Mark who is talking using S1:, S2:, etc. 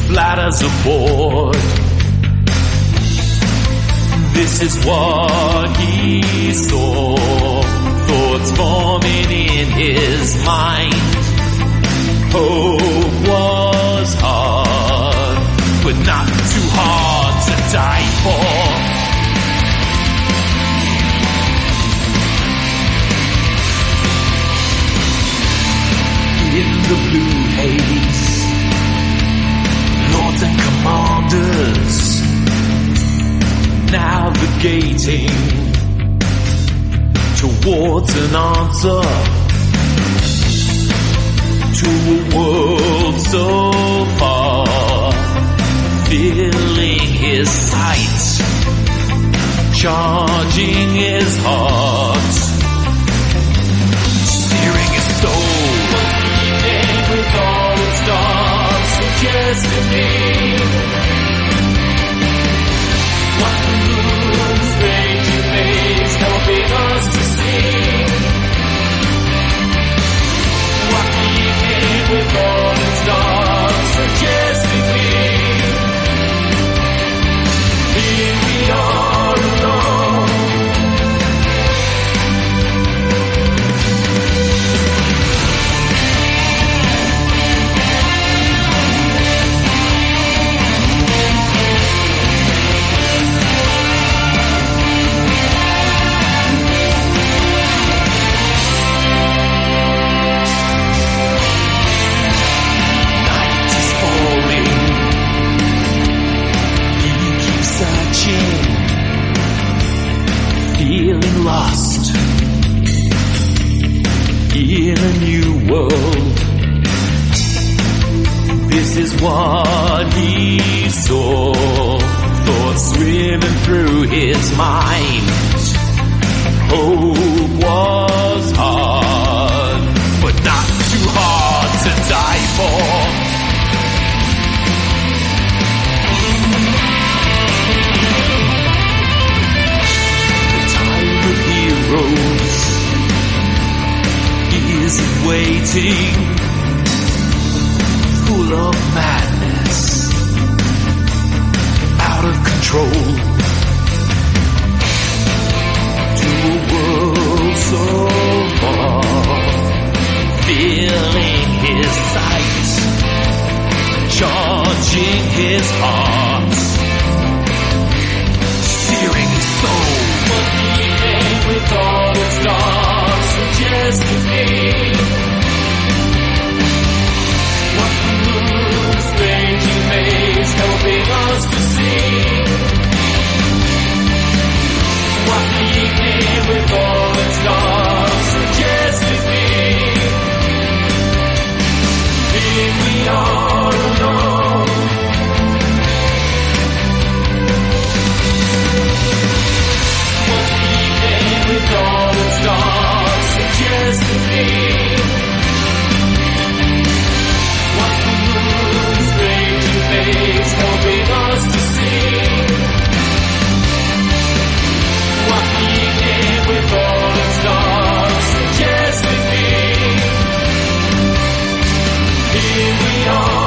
S1: flat as a board. This is what he saw, thoughts forming in his mind. Hope was hard, but not too hard to die for. In the blue haze, lords and commanders navigating towards an answer to a world so far, filling his sight, charging his heart, searing his soul. With all its dark suggesting what the moon's raging maze helping us to see. What the evening with all its dark suggesting here we are alone. Feeling lost in a new world. This is what he saw, thoughts swimming through his mind. Hope was hard, but not too hard to die for. Heroes is waiting, full of madness, out of control, to a world so far, filling his sight, charging his heart, searing his soul. With all its dark suggesting what the moon's raging maze helping us to see. What the evening with all its dark suggesting here we are alone. With all its dark suggesting what the moon's raging maze helping us to see. What the evening with all its dark suggesting here we are.